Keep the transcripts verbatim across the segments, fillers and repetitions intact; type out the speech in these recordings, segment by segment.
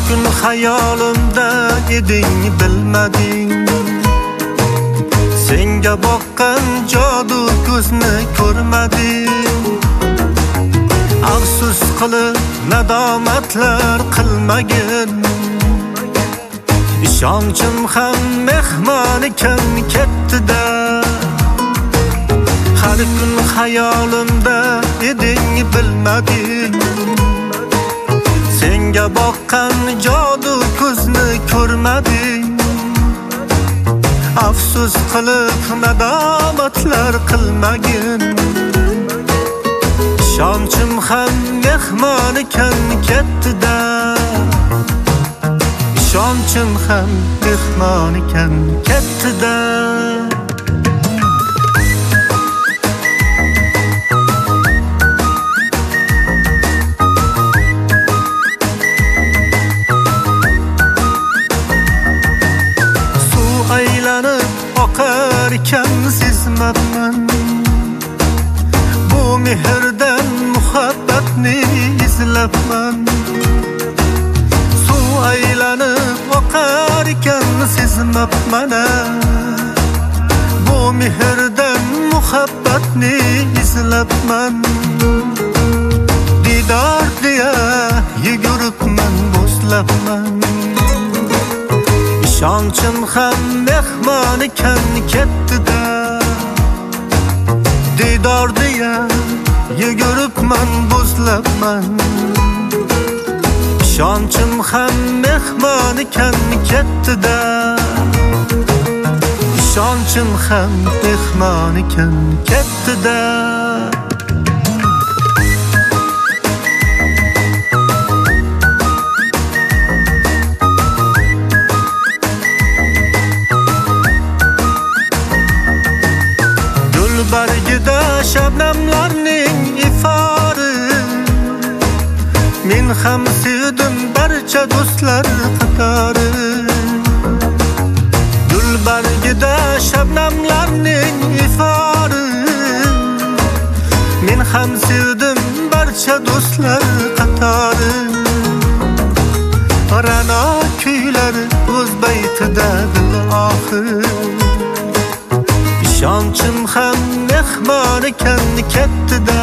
kun hayolimda eding bilmading. Senga boqqan jodu ko'zni ko'rmadim. Afsus qilib nadomatlar qilmagin. Ishonchim ham mehmon ekan ketdi-da. Har kun hayolimda eding bilmading. Senga boqqan jodu ko'zni ko'rmadim. Afsus qilib nadomatlar qilmagin. Ishonchim ham mehmon ekan ketdi-da. Ishonchim ham mehmon ekan ketdi-da. Suv aylanib oqar ekan sezmabman. Bu mehrdan muhabbatni izlabman. Suv aylanib oqar ekan sezmabman. Bu mehrdan muhabbatni izlabman. Didor deya yuguribman, bo'zlabman. Ishonchim ham mehmon ekan ketdi-da. Didor deya yuguribman, bo'zlabman. Ishonchim ham mehmon ekan ketdi-da. Ishonchim ham mehmon ekan ketdi-da. Bargida shabnamlarning ifori. Men ham sevdim barcha do'stlar qatori. Gul bargida shabnamlarning ifori. Men ham sevdim barcha do'stlar qatori. Ra'no kuylar o'z baytida dil oxir. Ishonchim ham mehmon ekan ketdi-da.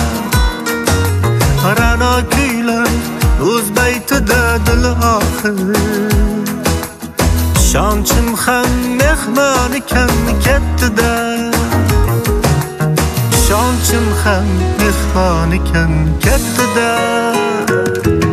Ra'no kuylar o'z baytida dil oxir. Ishonchim ham mehmon ekan ketdi-da. Ishonchim ham mehmon ekan ketdi-da.